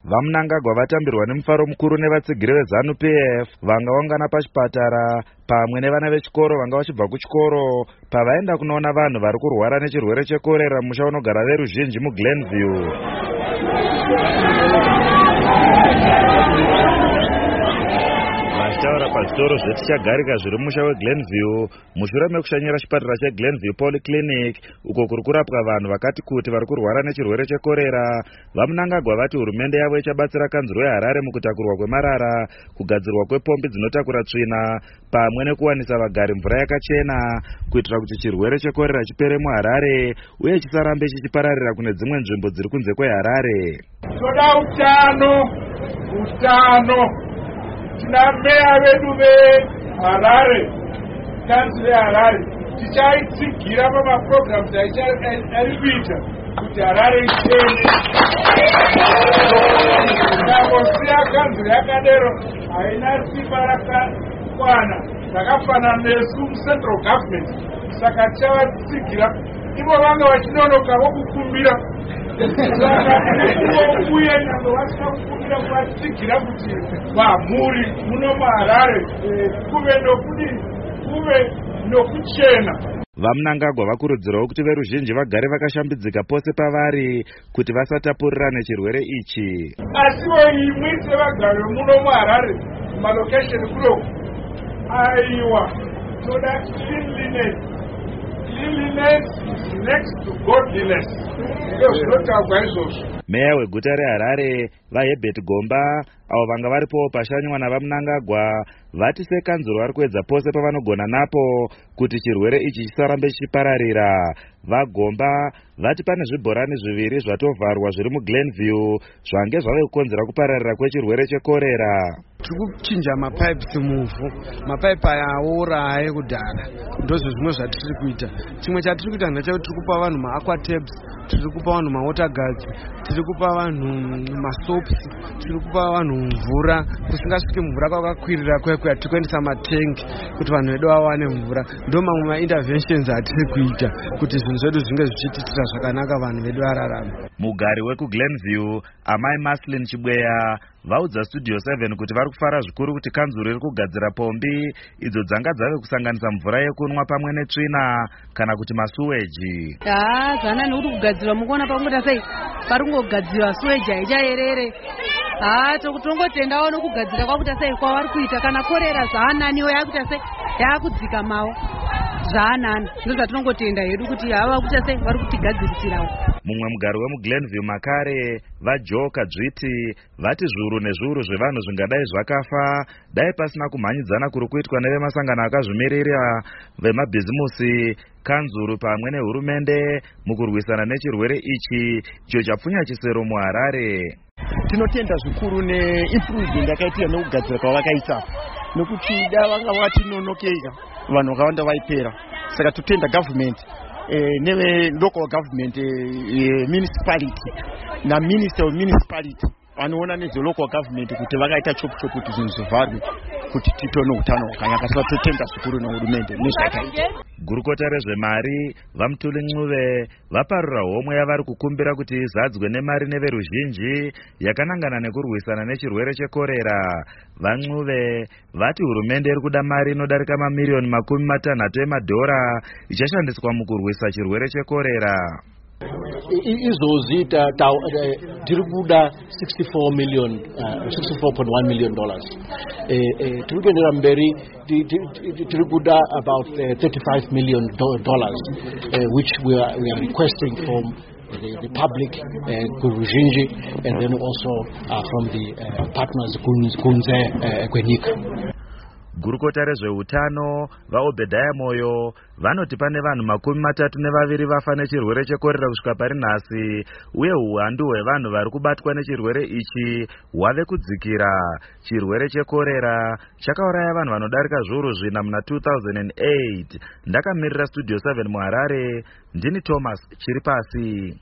Vamunangagwa vatambirwa nemufaro mukuru nevatsigiri veZANU-PF vanga vaungana pachipatara pamwe nevana vechikoro vanga vachibva kuchikoro pavaenda kunoona vanhu vari kurwara nechirwere chekorera mumusha unogara veruzhinji muGlenview. Vachitaura pazvitoro zvetichagarika zviri mumusha weGlenview mushure mekushanyira chipatara cheGlenview Polyclinic uko kuri kurapwa vanhu vakati kuti vari kurwara nechirwere chekorera. Vamunangagwa vati hurumende yavo ichabatsira kanzuro yeHarare mukutakurwa kwemarara, kugadzirwa kwepombi dzinotakura tsvina pamwe nekuwanisa vagari mvura yakachena kuitira kuti chirwere chekorera chipere muHarare uye chisarambe chichipararira kune dzimwe nzvimbo dziri kunze kweHarare. Toda utano tina meya vedu veHarare, kanzuro yeHarare tichaitsigira pamaprograms ari kuita kuti Harare ichene. Tikangosiya kanzuro yakadero haina simba rakakwana rakafanana nesu mucentral government, saka tichavatsigira ivo vanga vachinonoka vokukumbira uye nyange vasina kukumbira kuvatsigira kuti vamhuri muno muHarare kuve nokuchena. Vamunangagwa vakurudzirawo kuti veruzhinji vagare vakashambidzika pose pavari kuti vasatapurirane chirwere ichi. Asiwo imwe sevagari muno muHarare malokesheni kulo aiwa toda cleanliness is next to godliness. Meya weguta reHarare vaHerbert Gomba avo vanga varipowo pashanywa navamunangagwa vati sekanzuro vari kuedza pose pavanogona napo kuti chirwere ichi chisarambe chichipararira. VaGomba vati pane zvibhorani zviviri zvatovharwa zviri muGlenview zvange zvave kukonzera kupararira kwechirwere chekorera. Tiri kuchinja mapipes muvhu, mapaipi aya auraya ekudhara, ndozvo zvimwe zvatiri kuita. Chimwe chatiri kuita ndechekuti tiri kupa vanhu maaquatabs, tiri kupa vanhu mawater guards, tiri kupa vanhu masoaps, tiri kupa vanhu mvura kusingasviki mvura kwakakwirira kwekuya, tiri kuendesa matengi kuti vanhu vedu vawane mvura. Ndo mamwe mainterventions atiri kuita kuti zvinhu zvedu zvinge zvichititira zvakanaka vanhu vedu vararame. Mugari wekuGlenview Amai Maslin Chibweya vaudza Studio 7 kuti vari kufara zvikuru kuti kanzuro iri kugadzira pombi idzo dzanga dzave kusanganisa mvura yekunwa pamwe netsvina kana kuti masuweji. Zvana nekuti kugadzirwa mukuona pakuita sei pari kungogadzirwa suweji haichaerere. Tokutongotendawo nokugadzira kwakuita sei kwavari kuita, kana korera zvaananiwo yakuita sei yakudzika mawo zvaanani. Ndozvatinongotenda hedu kuti hava kuita sei vari kutigadzirisirawo. Mumwe mugari wemuGlenview Makare vaJoe Kadzviti vati zviuru nezviuru zvevanhu zvingadai zvakafa dai pasina kumhanyidzana kuri kuitwa nevemasangano akazvimirira vemabhizimusi, kanzuru pamwe nehurumende mukurwisana nechirwere ichi icho chapfunya chisero muHarare. Tinotenda zvikuru neimprovement yakaitwa nekugadzira kwavakaita, nokuti da vanga vatinonokera vanhu vakawanda vaipera. Saka totenda government neve local government municipality na minister of municipality vanoona nezve local government kuti vakaita chokucho kuti zvinhu zvivharwe kuti titone utano hwakanaka. Saka totenda zvikuru nehurumende nezvakaita. Gurukota rezvemari vaMutuli Ncube vaparura homwe yavari kukumbira kuti izadzwe nemari neveruzhinji yakanangana nekurwisana nechirwere chekorera. VaNcube vati hurumende iri kuda mari inodarika mamiliyoni 60 emadhora ichashandiswa mukurwisa chirwere chekorera. Izvozi tiri kuda $64.1 million. Tiri kuendera mberi tiri kuda about $35 million, which we are requesting from the public, kuruzhinji, and then also from the partners kunze kwenyika. Gurukota rezveutano vaObedhaya Moyo vanoti pane vanhu 32 vafa nechirwere chekorera kusvika pari nhasi, uye uwandu hwevanhu vari kubatwa nechirwere ichi hwave kudzikira. Chirwere chekorera chakauraya vanhu vanodarika zviuru 4 muna 2008. Ndakamirira Studio 7 muHarare, ndini Thomas Chiripasi.